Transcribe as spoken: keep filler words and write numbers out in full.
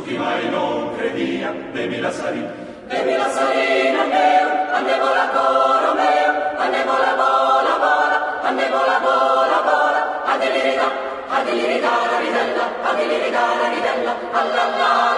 tutti mai non credia, devi la salina, devi la salina meo, andevo la coro meo, andevo la bola bola, andevo la bola bola, adelirida, adelirida la ridella, adelirida la ridella, alla la.